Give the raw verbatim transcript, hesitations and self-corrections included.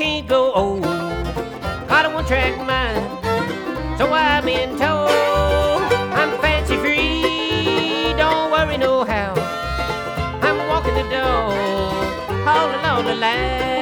can't go old. Got a one-track mind, so I've been told. I'm fancy free, don't worry no how. I'm walking the door all along the line.